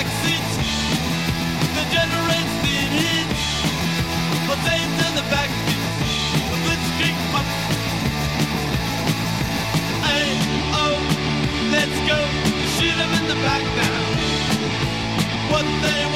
seats. The generates the heat. Potato in the back seat. The blitzkrieg pump. Hey, oh, let's go. Shoot 'em in the back now. What they